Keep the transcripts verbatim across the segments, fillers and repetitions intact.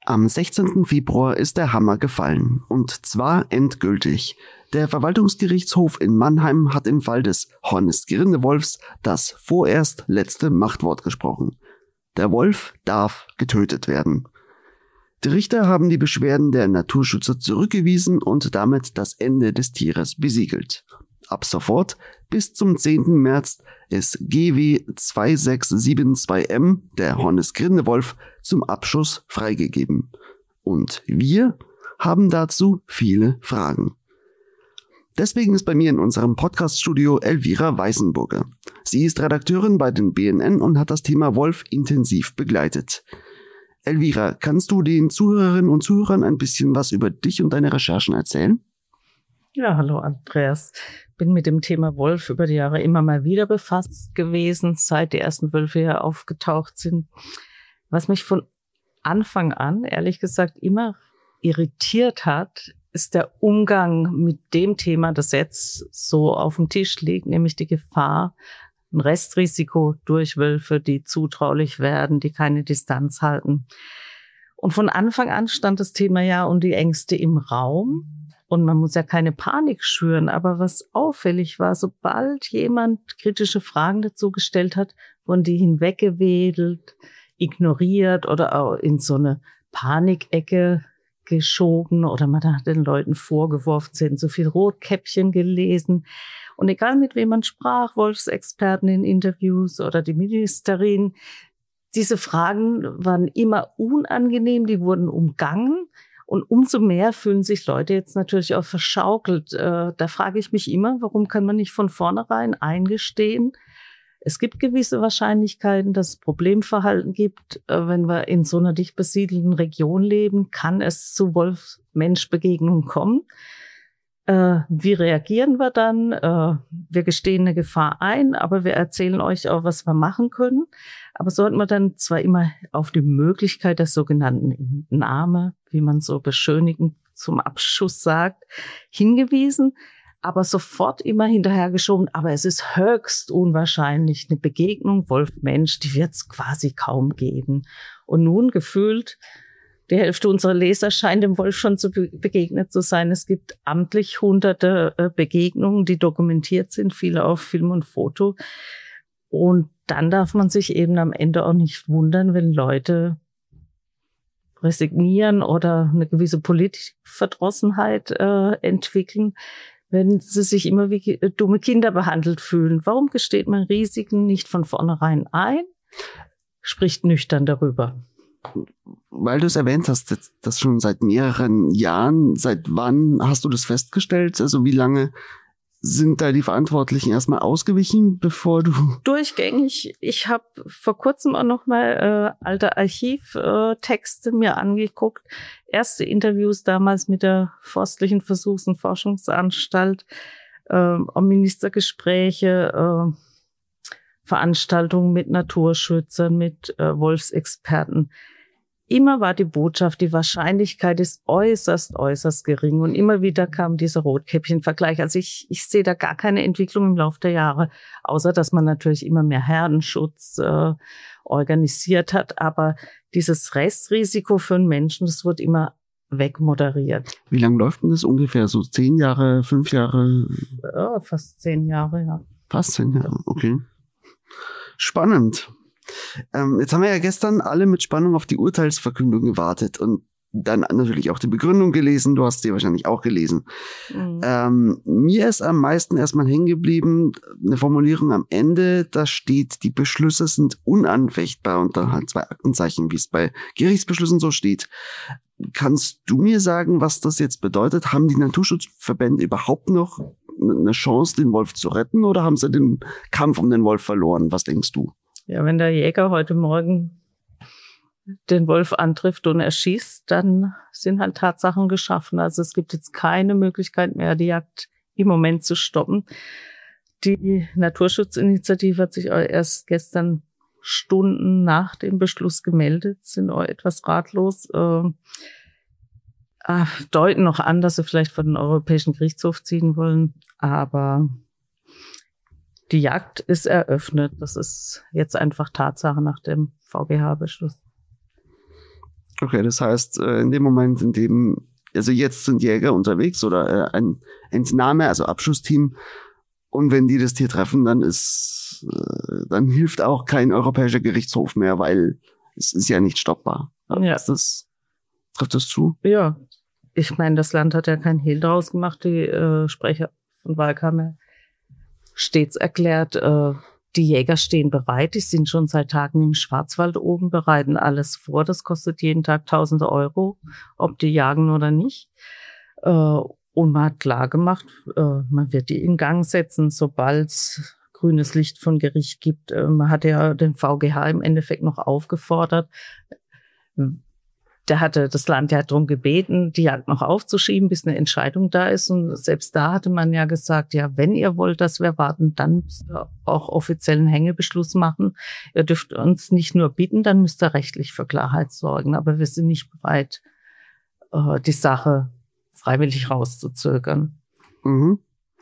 Am sechzehnten Februar ist der Hammer gefallen, und zwar endgültig. Der Verwaltungsgerichtshof in Mannheim hat im Fall des Hornist Grindelwolfs das vorerst letzte Machtwort gesprochen. Der Wolf darf getötet werden. Die Richter haben die Beschwerden der Naturschützer zurückgewiesen und damit das Ende des Tieres besiegelt. Ab sofort bis zum zehnten März ist G W zwei sechs sieben zwei M, der Hornist Grindelwolf, zum Abschuss freigegeben. Und wir haben dazu viele Fragen. Deswegen ist bei mir in unserem Podcast-Studio Elvira Weißenburger. Sie ist Redakteurin bei den B N N und hat das Thema Wolf intensiv begleitet. Elvira, kannst du den Zuhörerinnen und Zuhörern ein bisschen was über dich und deine Recherchen erzählen? Ja, hallo Andreas. Bin mit dem Thema Wolf über die Jahre immer mal wieder befasst gewesen, seit die ersten Wölfe ja aufgetaucht sind. Was mich von Anfang an, ehrlich gesagt, immer irritiert hat, ist der Umgang mit dem Thema, das jetzt so auf dem Tisch liegt, nämlich die Gefahr, ein Restrisiko durch Wölfe, die zutraulich werden, die keine Distanz halten. Und von Anfang an stand das Thema ja und die Ängste im Raum. Und man muss ja keine Panik schüren. Aber was auffällig war, sobald jemand kritische Fragen dazu gestellt hat, wurden die hinweggewedelt, ignoriert oder auch in so eine Panikecke geschoben. Oder man hat den Leuten vorgeworfen, sie hätten so viel Rotkäppchen gelesen. Und egal mit wem man sprach, Wolfsexperten in Interviews oder die Ministerin, diese Fragen waren immer unangenehm, die wurden umgangen. Und umso mehr fühlen sich Leute jetzt natürlich auch verschaukelt. Äh, da frage ich mich immer, warum kann man nicht von vornherein eingestehen, es gibt gewisse Wahrscheinlichkeiten, dass es Problemverhalten gibt. Äh, wenn wir in so einer dicht besiedelten Region leben, kann es zu Wolf-Mensch-Begegnungen kommen. Äh, wie reagieren wir dann? Äh, wir gestehen eine Gefahr ein, aber wir erzählen euch auch, was wir machen können. Aber sollten wir dann zwar immer auf die Möglichkeit der sogenannten Entnahme, wie man so beschönigend zum Abschuss sagt, hingewiesen, aber sofort immer hinterhergeschoben. Aber es ist höchst unwahrscheinlich, eine Begegnung Wolf-Mensch, die wird es quasi kaum geben. Und nun gefühlt, die Hälfte unserer Leser scheint dem Wolf schon zu be- begegnet zu sein. Es gibt amtlich hunderte äh, Begegnungen, die dokumentiert sind, viele auf Film und Foto. Und dann darf man sich eben am Ende auch nicht wundern, wenn Leute resignieren oder eine gewisse Politikverdrossenheit äh, entwickeln, wenn sie sich immer wie äh, dumme Kinder behandelt fühlen. Warum gesteht man Risiken nicht von vornherein ein, spricht nüchtern darüber? Weil du es erwähnt hast, das schon seit mehreren Jahren, seit wann hast du das festgestellt? Also wie lange sind da die Verantwortlichen erstmal ausgewichen, bevor du... Durchgängig. Ich habe vor kurzem auch noch mal äh, alte Archivtexte äh, mir angeguckt. Erste Interviews damals mit der Forstlichen Versuchs- und Forschungsanstalt, äh, Ministergespräche, äh, Veranstaltungen mit Naturschützern, mit äh, Wolfsexperten. Immer war die Botschaft, die Wahrscheinlichkeit ist äußerst, äußerst gering. Und immer wieder kam dieser Rotkäppchen-Vergleich. Also ich, ich sehe da gar keine Entwicklung im Laufe der Jahre, außer dass man natürlich immer mehr Herdenschutz äh, organisiert hat. Aber dieses Restrisiko für einen Menschen, das wird immer wegmoderiert. Wie lange läuft denn das ungefähr? So zehn Jahre, fünf Jahre? Ja, fast zehn Jahre, ja. Fast zehn Jahre, okay. Spannend. Ähm, jetzt haben wir ja gestern alle mit Spannung auf die Urteilsverkündung gewartet und dann natürlich auch die Begründung gelesen. Du hast sie wahrscheinlich auch gelesen. Mhm. Ähm, mir ist am meisten erstmal hängen geblieben eine Formulierung am Ende, da steht, die Beschlüsse sind unanfechtbar und dann halt zwei Aktenzeichen, wie es bei Gerichtsbeschlüssen so steht. Kannst du mir sagen, was das jetzt bedeutet? Haben die Naturschutzverbände überhaupt noch eine Chance, den Wolf zu retten, oder haben sie den Kampf um den Wolf verloren? Was denkst du? Ja, wenn der Jäger heute Morgen den Wolf antrifft und erschießt, dann sind halt Tatsachen geschaffen. Also es gibt jetzt keine Möglichkeit mehr, die Jagd im Moment zu stoppen. Die Naturschutzinitiative hat sich erst gestern Stunden nach dem Beschluss gemeldet, sind auch etwas ratlos, äh, äh, deuten noch an, dass sie vielleicht vor den Europäischen Gerichtshof ziehen wollen, aber die Jagd ist eröffnet. Das ist jetzt einfach Tatsache nach dem V G H-Beschluss. Okay, das heißt, in dem Moment, in dem, also jetzt sind Jäger unterwegs oder ein Entnahme, also Abschussteam, und wenn die das Tier treffen, dann ist, dann hilft auch kein europäischer Gerichtshof mehr, weil es ist ja nicht stoppbar. Ja. Ist das, trifft das zu? Ja, ich meine, das Land hat ja keinen Hehl draus gemacht. Die äh, Sprecher von Valk haben ja stets erklärt, äh, die Jäger stehen bereit. Die sind schon seit Tagen im Schwarzwald oben, bereiten alles vor. Das kostet jeden Tag tausende Euro, ob die jagen oder nicht. Äh, und man hat klar gemacht, äh, man wird die in Gang setzen, sobald es grünes Licht von Gericht gibt. Äh, man hat ja den V G H im Endeffekt noch aufgefordert. Der hatte das Land ja darum gebeten, die Jagd noch aufzuschieben, bis eine Entscheidung da ist. Und selbst da hatte man ja gesagt, ja, wenn ihr wollt, dass wir warten, dann müsst ihr auch offiziellen Hängebeschluss machen. Ihr dürft uns nicht nur bitten, dann müsst ihr rechtlich für Klarheit sorgen. Aber wir sind nicht bereit, die Sache freiwillig rauszuzögern. Mhm.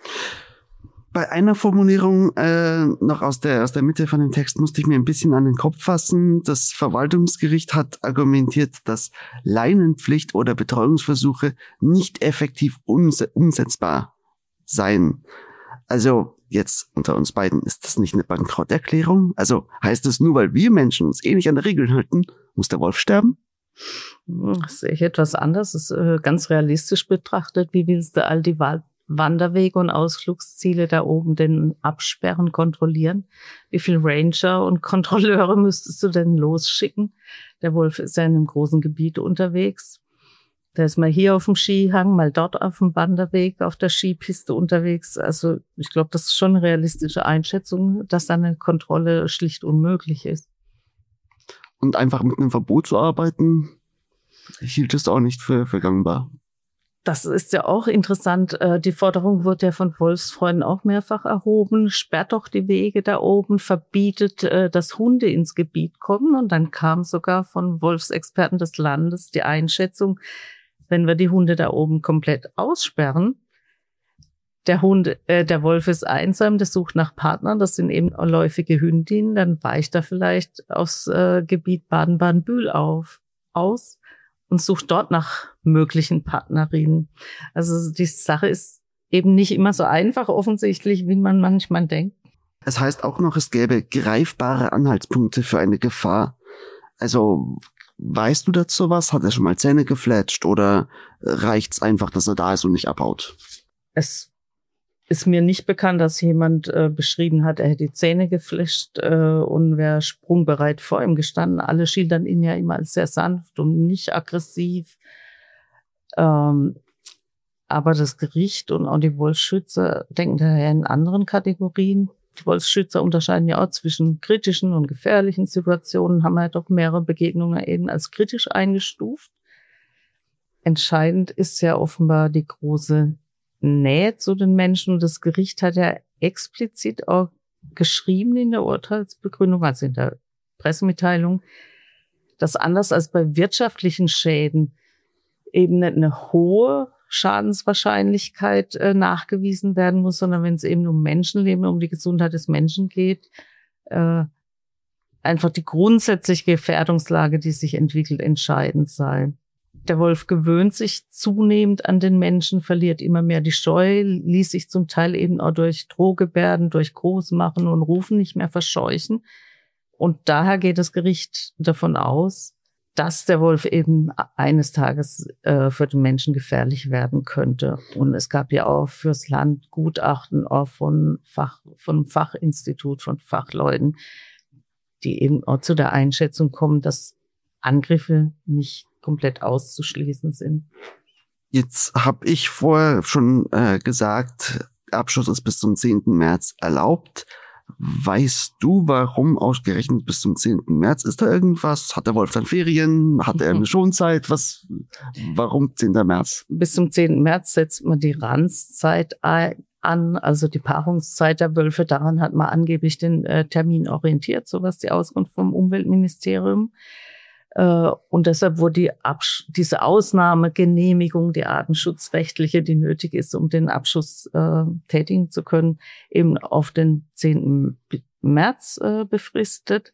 Bei einer Formulierung äh, noch aus der aus der Mitte von dem Text musste ich mir ein bisschen an den Kopf fassen. Das Verwaltungsgericht hat argumentiert, dass Leinenpflicht oder Betreuungsversuche nicht effektiv umse- umsetzbar seien. Also jetzt unter uns beiden, ist das nicht eine Bankrotterklärung? Also heißt es, nur weil wir Menschen uns eh nicht an die Regeln halten, muss der Wolf sterben? Das sehe ich etwas anders. Das ist äh, ganz realistisch betrachtet. Wie willst du all die Wahl Wanderwege und Ausflugsziele da oben denn absperren, kontrollieren? Wie viele Ranger und Kontrolleure müsstest du denn losschicken? Der Wolf ist ja in einem großen Gebiet unterwegs. Der ist mal hier auf dem Skihang, mal dort auf dem Wanderweg, auf der Skipiste unterwegs. Also ich glaube, das ist schon eine realistische Einschätzung, dass da eine Kontrolle schlicht unmöglich ist. Und einfach mit einem Verbot zu arbeiten, hielt es auch nicht für, für gangbar. Das ist ja auch interessant. Die Forderung wurde ja von Wolfsfreunden auch mehrfach erhoben. Sperrt doch die Wege da oben, verbietet, dass Hunde ins Gebiet kommen. Und dann kam sogar von Wolfsexperten des Landes die Einschätzung, wenn wir die Hunde da oben komplett aussperren, der Hund, äh, der Wolf ist einsam, der sucht nach Partnern, das sind eben läufige Hündinnen, dann weicht er vielleicht aufs äh, Gebiet Baden-Baden-Bühl auf, aus und sucht dort nach möglichen Partnerinnen. Also die Sache ist eben nicht immer so einfach offensichtlich, wie man manchmal denkt. Es heißt auch noch, es gäbe greifbare Anhaltspunkte für eine Gefahr. Also weißt du dazu was? Hat er schon mal Zähne gefletscht oder reicht's einfach, dass er da ist und nicht abhaut? Es ist mir nicht bekannt, dass jemand äh, beschrieben hat, er hätte die Zähne gefletscht äh, und wäre sprungbereit vor ihm gestanden. Alle schildern ihn ja immer als sehr sanft und nicht aggressiv. Ähm, aber das Gericht und auch die Wolfsschützer denken daher in anderen Kategorien. Die Wolfsschützer unterscheiden ja auch zwischen kritischen und gefährlichen Situationen, haben ja doch mehrere Begegnungen eben als kritisch eingestuft. Entscheidend ist ja offenbar die große Nähe zu den Menschen. Und das Gericht hat ja explizit auch geschrieben in der Urteilsbegründung, also in der Pressemitteilung, dass anders als bei wirtschaftlichen Schäden eben nicht eine hohe Schadenswahrscheinlichkeit äh, nachgewiesen werden muss, sondern wenn es eben um Menschenleben, um die Gesundheit des Menschen geht, äh, einfach die grundsätzliche Gefährdungslage, die sich entwickelt, entscheidend sei. Der Wolf gewöhnt sich zunehmend an den Menschen, verliert immer mehr die Scheu, ließ sich zum Teil eben auch durch Drohgebärden, durch Großmachen und Rufen nicht mehr verscheuchen. Und daher geht das Gericht davon aus, dass der Wolf eben eines Tages äh, für den Menschen gefährlich werden könnte. Und es gab ja auch fürs Land Gutachten auch von Fach, vom Fachinstitut, von Fachleuten, die eben auch zu der Einschätzung kommen, dass Angriffe nicht komplett auszuschließen sind. Jetzt habe ich vorher schon äh, gesagt, Abschuss ist bis zum zehnten März erlaubt. Weißt du, warum ausgerechnet bis zum zehnten März? Ist da irgendwas? Hat der Wolf dann Ferien? Hat er eine Schonzeit? Was? Warum zehnten März? Bis zum zehnten März setzt man die Ranzzeit ein. an, also die Paarungszeit der Wölfe. Daran hat man angeblich den äh, Termin orientiert, so was die Auskunft vom Umweltministerium. Äh, und deshalb wurde die Absch- diese Ausnahmegenehmigung, die artenschutzrechtliche, die nötig ist, um den Abschuss äh, tätigen zu können, eben auf den zehnten März äh, befristet.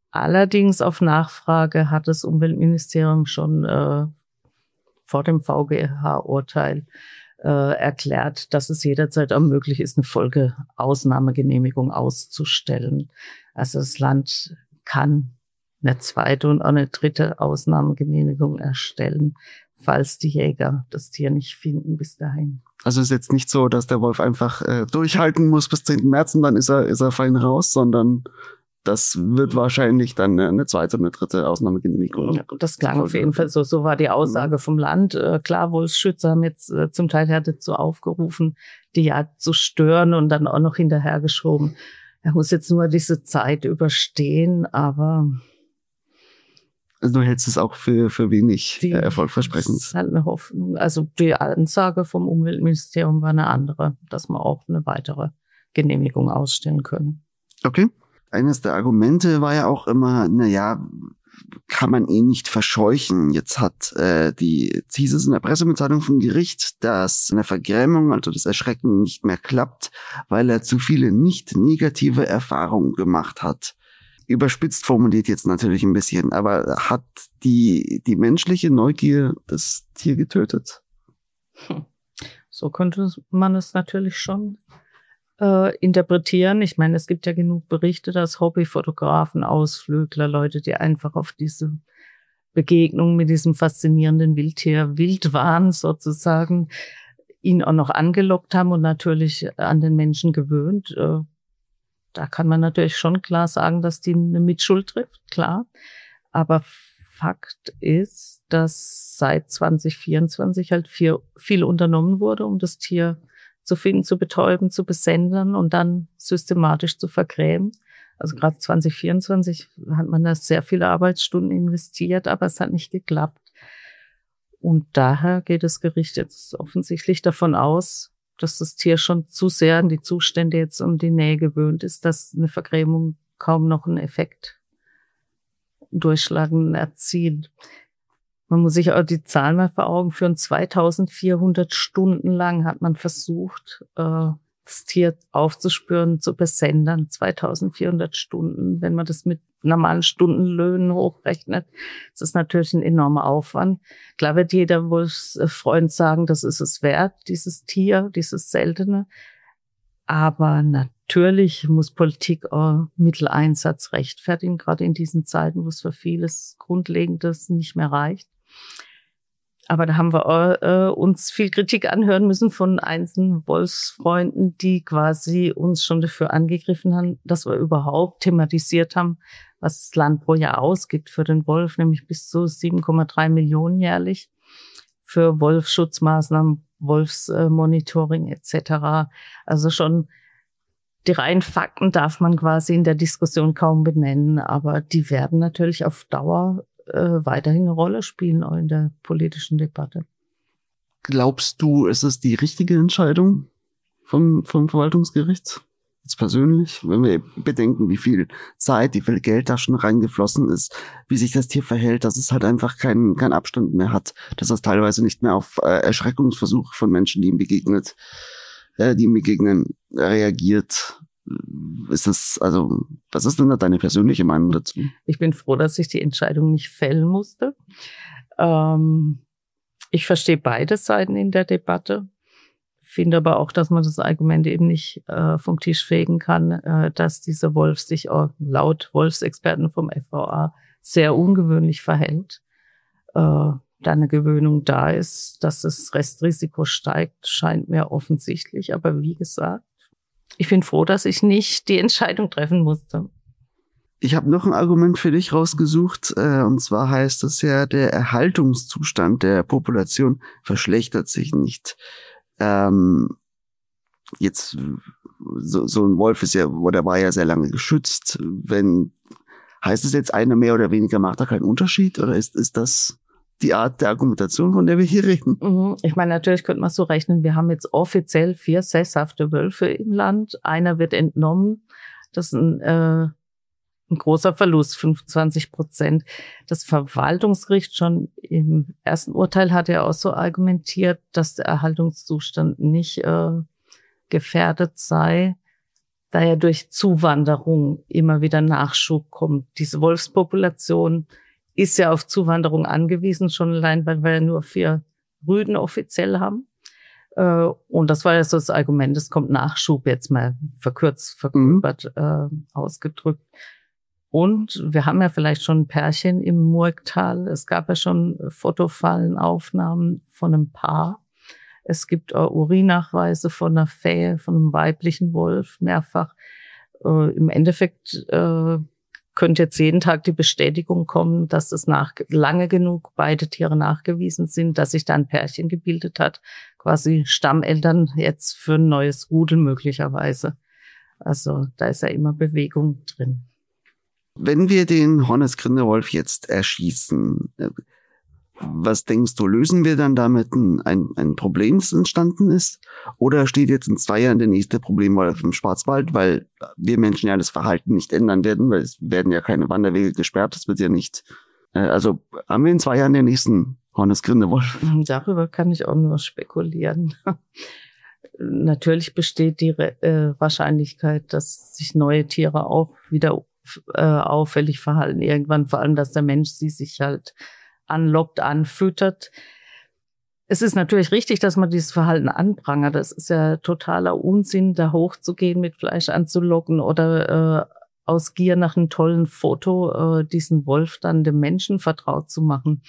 Allerdings auf Nachfrage hat das Umweltministerium schon äh, vor dem V G H-Urteil äh, erklärt, dass es jederzeit auch möglich ist, eine Folgeausnahmegenehmigung auszustellen. Also das Land kann eine zweite und auch eine dritte Ausnahmegenehmigung erstellen, falls die Jäger das Tier nicht finden bis dahin. Also ist jetzt nicht so, dass der Wolf einfach äh, durchhalten muss bis zehnten März und dann ist er, ist er fein raus, sondern das wird wahrscheinlich dann eine zweite und eine dritte Ausnahmegenehmigung. Ja, das klang auf jeden Fall so. So war die Aussage vom Land. Äh, klar, Wolfsschützer haben jetzt äh, zum Teil dazu aufgerufen, die Jagd zu stören und dann auch noch hinterhergeschoben. Er muss jetzt nur diese Zeit überstehen, aber... Also du hältst es auch für, für wenig die, erfolgversprechend. Das ist halt eine Hoffnung. Also die Ansage vom Umweltministerium war eine andere, dass wir auch eine weitere Genehmigung ausstellen können. Okay. Eines der Argumente war ja auch immer, na ja, kann man ihn nicht verscheuchen. Jetzt hat äh, die, hieß es in der Pressemitteilung vom Gericht, dass eine Vergrämung, also das Erschrecken, nicht mehr klappt, weil er zu viele nicht negative Erfahrungen gemacht hat. Überspitzt formuliert jetzt natürlich ein bisschen, aber hat die, die menschliche Neugier das Tier getötet? Hm. So könnte man es natürlich schon äh, interpretieren. Ich meine, es gibt ja genug Berichte, dass Hobbyfotografen, Ausflügler, Leute, die einfach auf diese Begegnung mit diesem faszinierenden Wildtier wild waren, sozusagen, ihn auch noch angelockt haben und natürlich an den Menschen gewöhnt. Äh, Da kann man natürlich schon klar sagen, dass die eine Mitschuld trifft, klar. Aber Fakt ist, dass seit zwanzig vierundzwanzig halt viel, viel unternommen wurde, um das Tier zu finden, zu betäuben, zu besendern und dann systematisch zu vergrämen. Also gerade zwanzig vierundzwanzig hat man da sehr viele Arbeitsstunden investiert, aber es hat nicht geklappt. Und daher geht das Gericht jetzt offensichtlich davon aus, dass das Tier schon zu sehr an die Zustände jetzt und die Nähe gewöhnt ist, dass eine Vergrämung kaum noch einen Effekt durchschlagen erzielt. Man muss sich auch die Zahlen mal vor Augen führen. zweitausendvierhundert Stunden lang hat man versucht, das Tier aufzuspüren, zu besendern. zweitausendvierhundert Stunden, wenn man das mit normalen Stundenlöhnen hochrechnet, das ist natürlich ein enormer Aufwand. Klar wird jeder Wolfsfreund sagen, das ist es wert, dieses Tier, dieses Seltene. Aber natürlich muss Politik auch Mitteleinsatz rechtfertigen, gerade in diesen Zeiten, wo es für vieles Grundlegendes nicht mehr reicht. Aber da haben wir auch, äh, uns viel Kritik anhören müssen von einzelnen Wolfsfreunden, die quasi uns schon dafür angegriffen haben, dass wir überhaupt thematisiert haben, was das Land pro Jahr ausgibt für den Wolf, nämlich bis zu sieben Komma drei Millionen jährlich für Wolfsschutzmaßnahmen, Wolfsmonitoring et cetera. Also schon die reinen Fakten darf man quasi in der Diskussion kaum benennen, aber die werden natürlich auf Dauer äh, weiterhin eine Rolle spielen, auch in der politischen Debatte. Glaubst du, ist es die richtige Entscheidung vom, vom Verwaltungsgericht? Jetzt persönlich, wenn wir bedenken, wie viel Zeit, wie viel Geld da schon reingeflossen ist, wie sich das Tier verhält, dass es halt einfach keinen keinen Abstand mehr hat, dass es teilweise nicht mehr auf äh, Erschreckungsversuche von Menschen, die ihm begegnet, äh, die ihm begegnen, reagiert. Ist das, also, was ist denn da deine persönliche Meinung dazu? Ich bin froh, dass ich die Entscheidung nicht fällen musste. Ähm, ich verstehe beide Seiten in der Debatte. Finde aber auch, dass man das Argument eben nicht äh, vom Tisch fegen kann, äh, dass dieser Wolf sich auch laut Wolfsexperten vom F V A sehr ungewöhnlich verhält. Äh, da eine Gewöhnung da ist, dass das Restrisiko steigt, scheint mir offensichtlich. Aber wie gesagt, ich bin froh, dass ich nicht die Entscheidung treffen musste. Ich habe noch ein Argument für dich rausgesucht, äh, und zwar heißt es ja, der Erhaltungszustand der Population verschlechtert sich nicht. Ähm, jetzt, so, so ein Wolf ist ja, oder war ja sehr lange geschützt. Wenn, heißt es jetzt, einer mehr oder weniger macht da keinen Unterschied? Oder ist, ist das die Art der Argumentation, von der wir hier reden? Ich meine, natürlich könnte man so rechnen. Wir haben jetzt offiziell vier sesshafte Wölfe im Land. Einer wird entnommen. Das ist ein, äh, ein großer Verlust, fünfundzwanzig Prozent. Das Verwaltungsgericht schon im ersten Urteil hat ja auch so argumentiert, dass der Erhaltungszustand nicht äh, gefährdet sei. da ja durch Zuwanderung immer wieder Nachschub kommt. Diese Wolfspopulation ist ja auf Zuwanderung angewiesen, schon allein, weil wir ja nur vier Rüden offiziell haben. Und das war ja so das Argument, es kommt Nachschub, jetzt mal verkürzt, verkürzt mhm. äh, ausgedrückt. Und wir haben ja vielleicht schon ein Pärchen im Murgtal. Es gab ja schon Fotofallenaufnahmen von einem Paar. Es gibt auch Urinnachweise von einer Fähe, von einem weiblichen Wolf, mehrfach. Äh, Im Endeffekt äh, könnte jetzt jeden Tag die Bestätigung kommen, dass es nach, lange genug beide Tiere nachgewiesen sind, dass sich da ein Pärchen gebildet hat. Quasi Stammeltern jetzt für ein neues Rudel möglicherweise. Also da ist ja immer Bewegung drin. Wenn wir den Hornets-Grindelwolf jetzt erschießen, was denkst du, lösen wir dann damit ein, ein Problem, das entstanden ist? Oder steht jetzt in zwei Jahren der nächste Problemwolf im Schwarzwald, weil wir Menschen ja das Verhalten nicht ändern werden, weil es werden ja keine Wanderwege gesperrt, das wird ja nicht. Äh, also haben wir in zwei Jahren den nächsten Hornets-Grindelwolf? Darüber kann ich auch nur spekulieren. Natürlich besteht die äh, Wahrscheinlichkeit, dass sich neue Tiere auch wieder äh, auffällig verhalten. Irgendwann vor allem, dass der Mensch sie sich halt anlockt, anfüttert. Es ist natürlich richtig, dass man dieses Verhalten anprangert. Das ist ja totaler Unsinn, da hochzugehen, mit Fleisch anzulocken oder äh, aus Gier nach einem tollen Foto äh, diesen Wolf dann dem Menschen vertraut zu machen.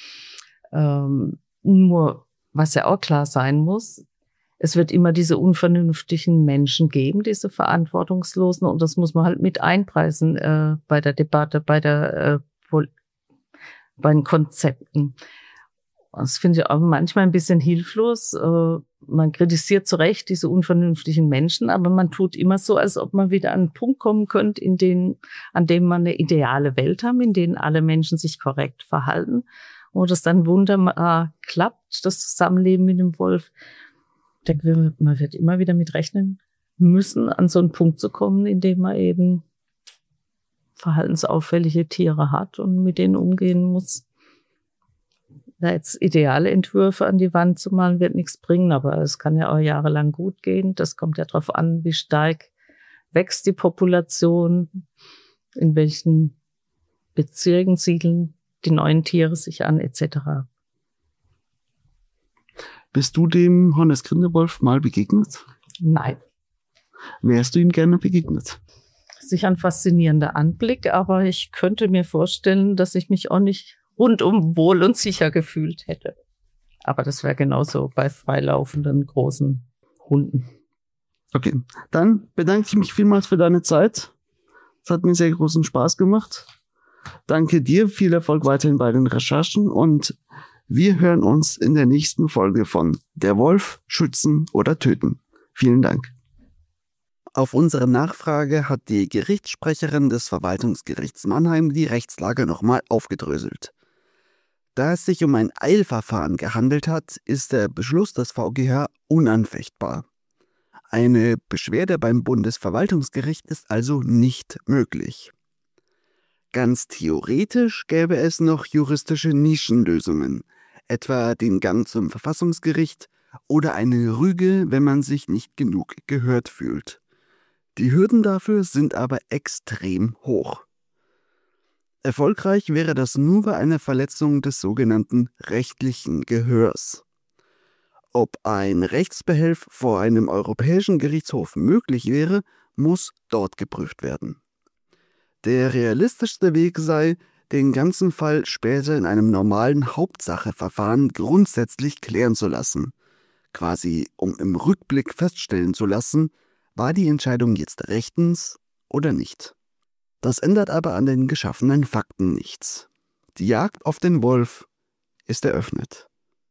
Ähm, nur, was ja auch klar sein muss, es wird immer diese unvernünftigen Menschen geben, diese Verantwortungslosen, und das muss man halt mit einpreisen äh, bei der Debatte, bei der äh, Pol- bei den Konzepten. Das finde ich auch manchmal ein bisschen hilflos. Man kritisiert zu Recht diese unvernünftigen Menschen, aber man tut immer so, als ob man wieder an einen Punkt kommen könnte, in den, an dem man eine ideale Welt haben, in denen alle Menschen sich korrekt verhalten, wo das dann wunderbar klappt, das Zusammenleben mit dem Wolf. Ich denke, man wird immer wieder mit rechnen müssen, an so einen Punkt zu kommen, in dem man eben verhaltensauffällige Tiere hat und mit denen umgehen muss. Da jetzt ideale Entwürfe an die Wand zu malen, wird nichts bringen, aber es kann ja auch jahrelang gut gehen. Das kommt ja darauf an, wie stark wächst die Population, in welchen Bezirken siedeln die neuen Tiere sich an, et cetera. Bist du dem Hornets-Grindelwolf mal begegnet? Nein. Wärst du ihm gerne begegnet? Sicher ein faszinierender Anblick, aber ich könnte mir vorstellen, dass ich mich auch nicht rundum wohl und sicher gefühlt hätte. Aber das wäre genauso bei freilaufenden großen Hunden. Okay, dann bedanke ich mich vielmals für deine Zeit. Es hat mir sehr großen Spaß gemacht. Danke dir, viel Erfolg weiterhin bei den Recherchen und wir hören uns in der nächsten Folge von Der Wolf, Schützen oder Töten. Vielen Dank. Auf unsere Nachfrage hat die Gerichtssprecherin des Verwaltungsgerichts Mannheim die Rechtslage nochmal aufgedröselt. Da es sich um ein Eilverfahren gehandelt hat, ist der Beschluss des V G H unanfechtbar. Eine Beschwerde beim Bundesverwaltungsgericht ist also nicht möglich. Ganz theoretisch gäbe es noch juristische Nischenlösungen, etwa den Gang zum Verfassungsgericht oder eine Rüge, wenn man sich nicht genug gehört fühlt. Die Hürden dafür sind aber extrem hoch. Erfolgreich wäre das nur bei einer Verletzung des sogenannten rechtlichen Gehörs. Ob ein Rechtsbehelf vor einem europäischen Gerichtshof möglich wäre, muss dort geprüft werden. Der realistischste Weg sei, den ganzen Fall später in einem normalen Hauptsacheverfahren grundsätzlich klären zu lassen, quasi um im Rückblick feststellen zu lassen, war die Entscheidung jetzt rechtens oder nicht. Das ändert aber an den geschaffenen Fakten nichts. Die Jagd auf den Wolf ist eröffnet.